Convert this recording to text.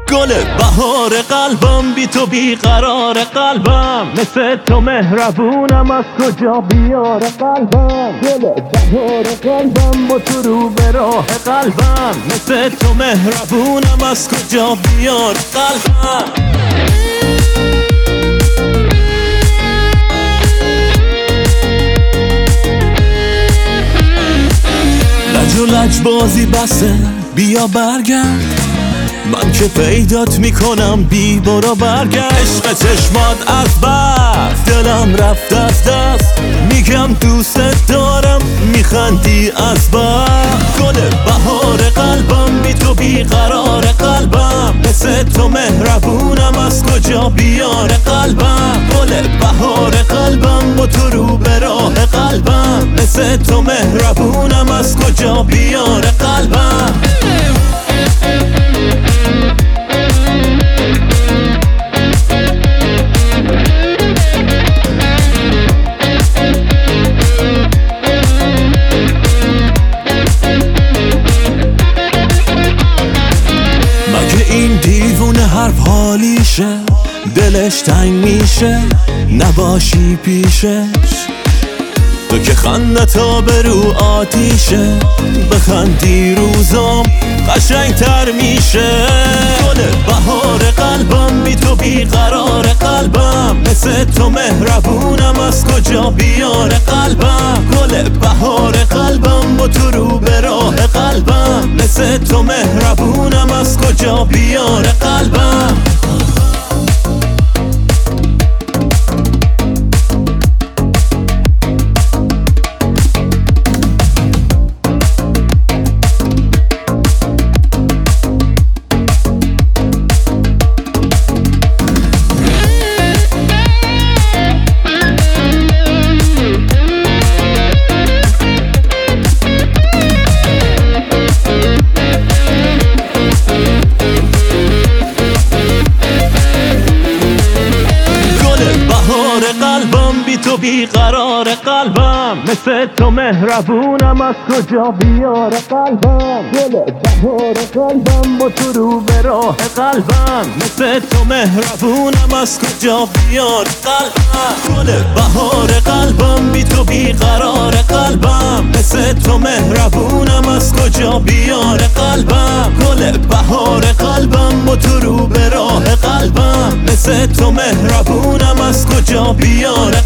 گل بهار قلبم، بی تو بیقرار قلبم، مثل تو مهربونم از کجا بیار قلبم. گل بهار قلبم، با تو رو به راه قلبم، مثل تو مهربونم از کجا بیار قلبم. لج و لج بازی بسه، بیا برگرد، من که پیدات میکنم بی برو برگشت. عشق چشمات از بس دلم رفت از دست، میگم دوست دارم میخندی از بس. گل بهار قلبم، بی تو بیقرار قلبم، مثل تو مهربونم از کجا بیار قلبم. گل بهار قلبم، با تو رو به راه قلبم، مثل تو مهربونم از کجا بیار قلبم. این دیوونه حرف حالیشه، دلش تنگ میشه نباشی پیشش. تو که خندت آبرو آتیشه، بخندی روزام قشنگ تر میشه. گل بهار قلبم، بی تو بیقرار قلبم، مثل تو مهربونم از کجا بیار قلبم. گل بهار قلبم، با تو رو به راه قلبم، مثل تو مهربونم از کجا بیار قلبم. قلبم، بی تو بیقرار قلبم، مثل تو مهربونم از کجا بیار قلبم. گل بهار قلبم، با تو رو به راه قلبم، مثل تو مهربونم از کجا بیار قلبم. گل بهار قلبم، بی تو بیقرار قلبم، مثل تو مهربونم از کجا بیار قلبم. گل بهار قلبم، با تو رو به راه قلبم، مثل تو مهربونم از کجا بیار